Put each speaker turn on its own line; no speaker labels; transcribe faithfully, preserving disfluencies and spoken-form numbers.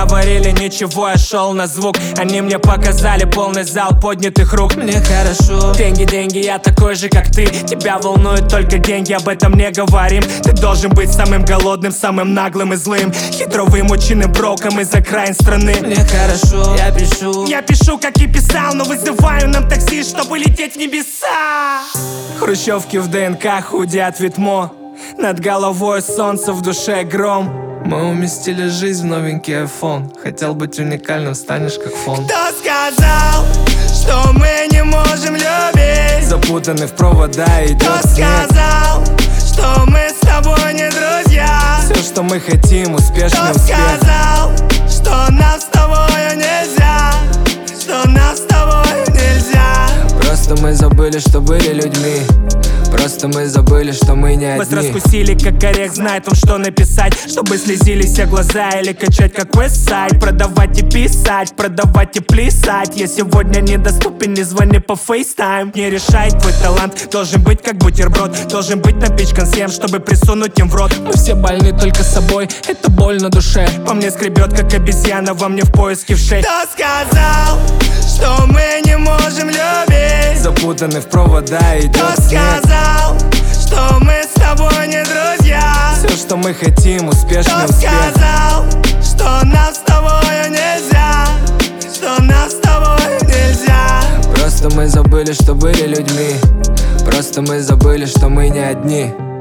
говорили ничего, я шел на звук. Они мне показали полный зал поднятых рук. Мне хорошо. Деньги, деньги, я такой же, как ты. Тебя волнуют только деньги, об этом не говорим. Ты должен быть самым голодным, самым наглым и злым, хитровым, ученым броком из окраин страны. Мне хорошо, я пишу. Я пишу, как и писал, но вызываю нам такси, чтобы лететь в небеса. Хрущевки в ДНК худят ветмо. Над головой солнце, в душе гром.
Мы уместили жизнь в новенький айфон. Хотел быть уникальным, станешь как фон.
Кто сказал, что мы не можем любить?
Запутаны в провода, идет
Кто
снег.
сказал, что мы с тобой не друзья?
Все, что мы хотим, успешный
Кто
успех.
сказал, что нам с тобой нельзя? Что нам с тобой нельзя?
Просто мы забыли, что были людьми. Просто мы забыли, что мы не
Вас
одни.
раскусили, как орех, знает он, что написать, чтобы слезились все глаза или качать, как веб-сайт. Продавать и писать, продавать и плясать. Я сегодня недоступен, не звони по фейстайм. Не решай, твой талант должен быть как бутерброд. Должен быть напичкан всем, чтобы присунуть им в рот.
Мы все больны только собой, это боль на душе.
По мне скребет, как обезьяна, во мне в поиске в шее. Кто сказал, что мы не можем любить?
Запутаны в провода, идет
Кто
снег.
сказал, что мы с тобой не друзья?
Все, что мы хотим, успешный
Кто
успех.
сказал, что нам с тобой нельзя? Что нам с тобой нельзя?
Просто мы забыли, что были людьми. Просто мы забыли, что мы не одни.